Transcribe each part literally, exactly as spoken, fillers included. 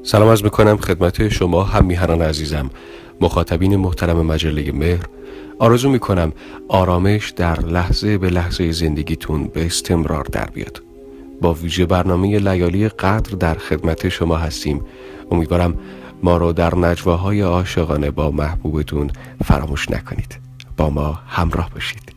سلام عرض میکنم خدمت شما هم میهنان عزیزم، مخاطبین محترم مجله مهر. آرزو میکنم آرامش در لحظه به لحظه زندگیتون به استمرار در بیاد. با ویژه برنامه لیالی قدر در خدمت شما هستیم. امیدوارم ما رو در نجواهای عاشقانه با محبوبتون فراموش نکنید. با ما همراه باشید.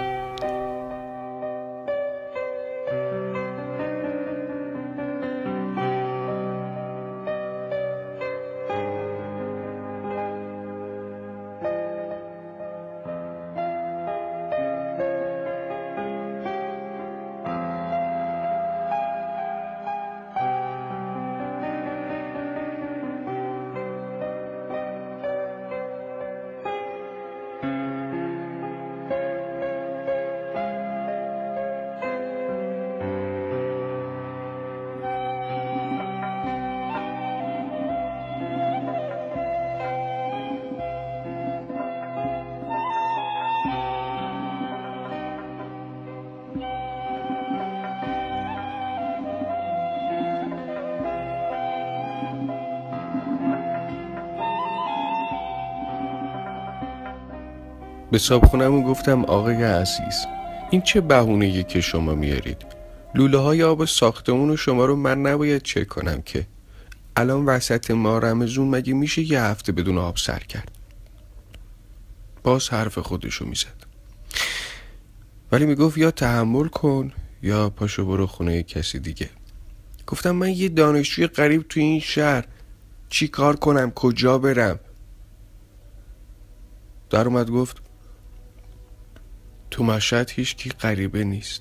به صاحبخونه‌مون گفتم آقای عزیز، این چه بهونه‌ایه که شما میارید؟ لوله های آب ساختمون شما رو من نباید چک کنم که؟ الان وسط ماه رمضون مگه میشه یه هفته بدون آب سر کرد؟ باز حرف خودشو میزد، ولی میگفت یا تحمل کن یا پاشو برو خونه کسی دیگه. گفتم من یه دانشجوی غریب توی این شهر چی کار کنم؟ کجا برم؟ در اومد گفت تو مشهد هیچ کی غریبه نیست.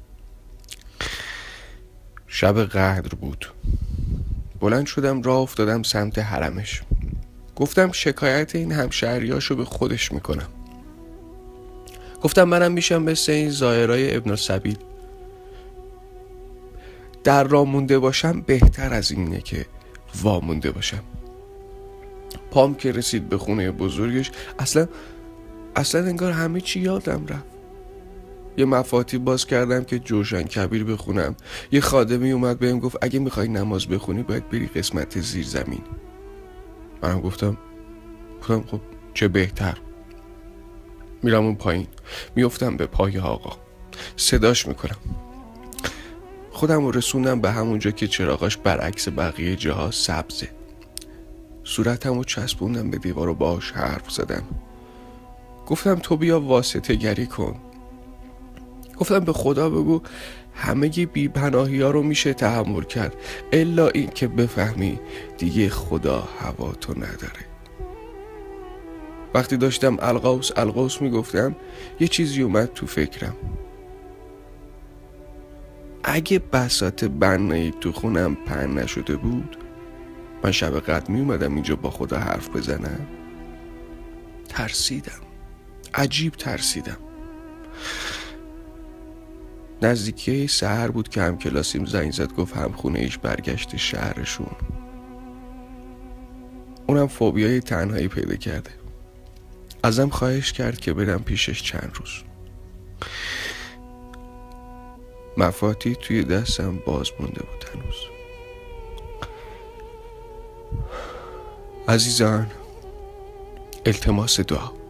شب قدر بود. بلند شدم راه افتادم سمت حرمش. گفتم شکایت این همشهریاشو به خودش میکنم. گفتم منم میشم مثل این زائرای ابن السبیل. در راه مونده باشم بهتر از اینه که وامونده باشم. پام که رسید به خونه بزرگش اصلا اصلا انگار همه چی یادم رفت. یه مفاتی باز کردم که جوشن کبیر بخونم. یه خادمی اومد بهم گفت اگه میخوای نماز بخونی باید بری قسمت زیر زمین. منم گفتم گفتم خب چه بهتر. میرم اون پایین، میافتم به پای آقا، صداش میکنم. خودم رو رسوندم به همونجا که چراغاش برعکس بقیه جاها سبزه. صورتم رو چسبوندم به دیوار و باهاش حرف زدم. گفتم تو بیا واسطه گری کن. گفتم به خدا بگو همه بی پناهی ها رو میشه تحمل کرد، الا این که بفهمی دیگه خدا هوا تو نداره. وقتی داشتم القوس القوس میگفتم یه چیزی اومد تو فکرم. اگه بساط بنایی تو خونم پهن نشده بود من شب قدر میومدم اینجا با خدا حرف بزنم. ترسیدم، عجیب ترسیدم. نزدیکی سحر بود که هم کلاسیم زنگ زد گفت هم خونه ایش برگشت شهرشون. اونم فوبیای تنهایی پیدا کرده. ازم خواهش کرد که برم پیشش چند روز. مفاتی توی دستم باز مونده بود هنوز. عزیزان، التماس دعا.